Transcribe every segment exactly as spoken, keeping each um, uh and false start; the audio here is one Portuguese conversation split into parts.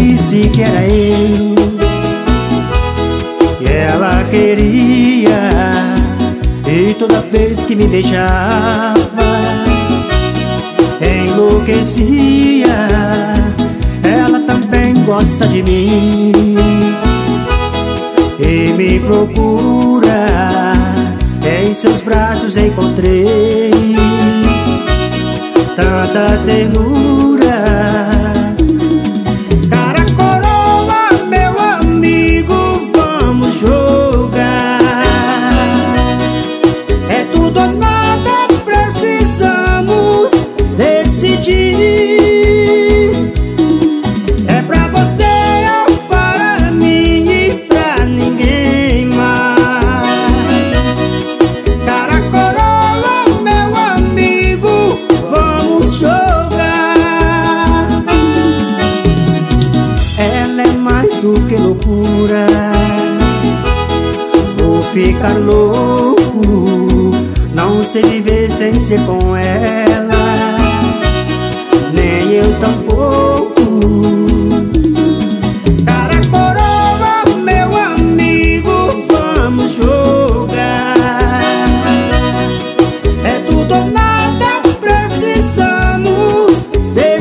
disse que era eu que ela queria, e toda vez que me beijava enlouquecia. Ela também gosta de mim e me procura. Em seus braços encontrei tanta ternura. Cara coroa, meu amigo, vamos jogar. É tudo ou nada, precisamos decidir. É pra você ou para mim e pra ninguém mais. Cara coroa, meu amigo, vamos jogar. Ela é mais do que loucura. Vou ficar louco, não sei viver sem ser com ela, nem eu tampouco. Cara coroa, meu amigo, vamos jogar. É tudo ou nada, precisamos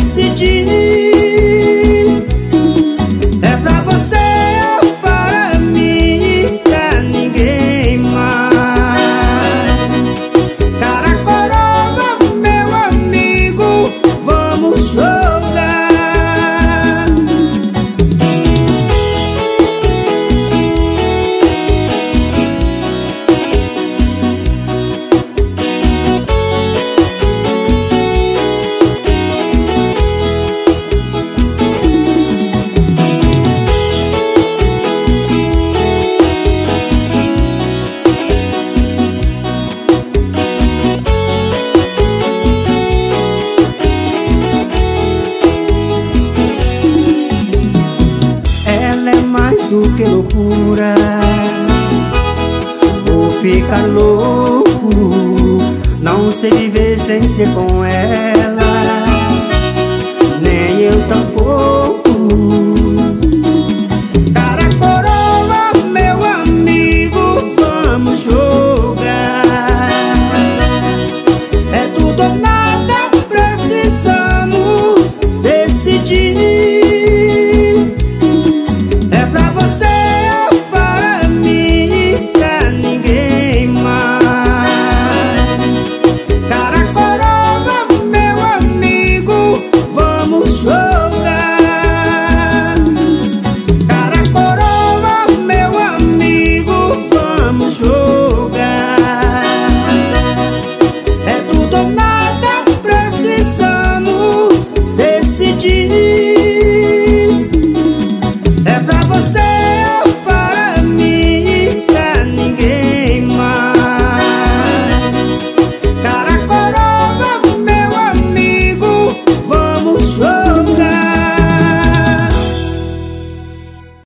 decidir. É pra você ou para mim e pra ninguém mais. Cara coroa, meu amigo, vamos jogar. Ela é mais do que loucura. Vou ficar louco, não sei viver sem ser com ela,